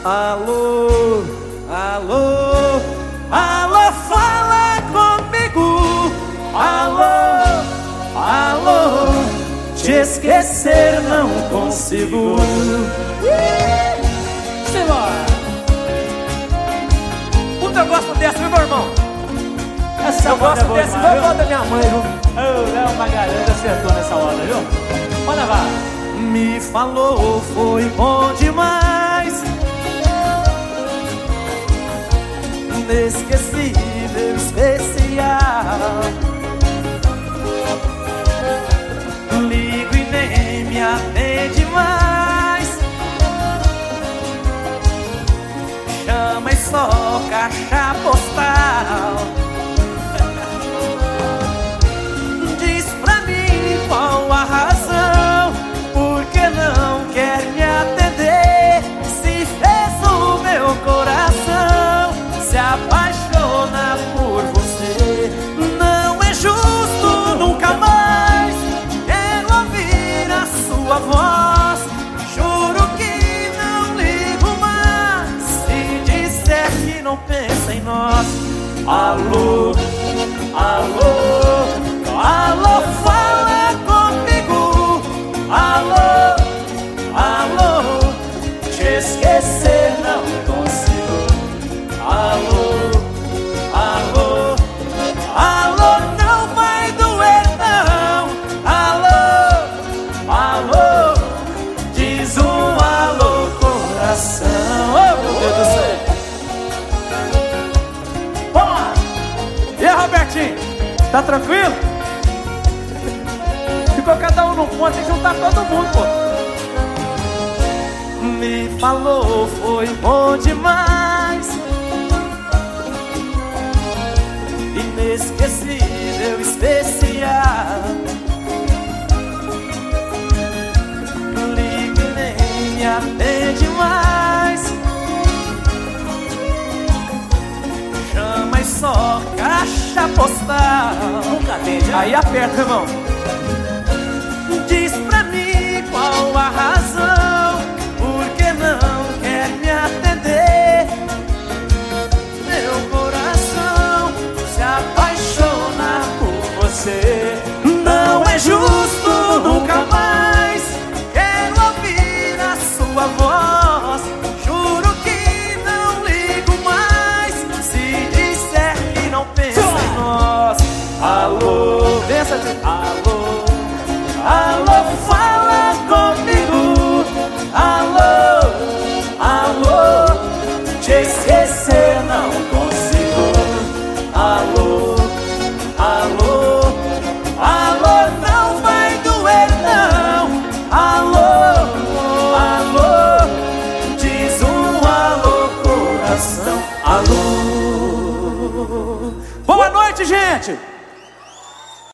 Alô, alô, alô, fala comigo. Alô, alô, te esquecer não consigo. Simbora! Puta, eu gosto dessa, viu, meu irmão? Essa eu gosto dessa, igual a da minha mãe, viu? O Léo Magalhães acertou nessa hora, viu? Manda lá. Me falou, foi bom demais, inesquecível, especial. Ligo e nem me atende mais, chama e só caixa postal. Diz pra mim qual a razão, por que não quer me atender? Se fez o meu coração se apaixona por você. Não é justo, nunca mais quero ouvir a sua voz. Juro que não ligo mais se disser que não pensa em nós. Alô, alô, alô, fala comigo. Alô, alô, te esquecer não consigo. Alô, alô, alô, não vai doer não. Alô, alô, diz um alô coração. Oh, meu Deus do céu. Vamos lá! E aí, Robertinho? Tá tranquilo? Ficou cada um num ponto, tem que juntar todo mundo, pô. Me falou, foi bom demais, inesquecível, especial. Liga e nem me atende mais, chama e só caixa postal. Nunca atende, né? Aí aperta, irmão. Diz pra mim qual a razão, por que não quer me atender? Meu coração se apaixona por você. Não é justo, nunca mais quero ouvir a sua voz. Juro que não ligo mais se disser que não pensa em nós. Alô, pensa, alô, alô, fala comigo. Alô, alô, te esquecer não consigo. Alô, alô, alô, não vai doer não. Alô, alô, diz um alô coração. Alô. Boa noite, gente!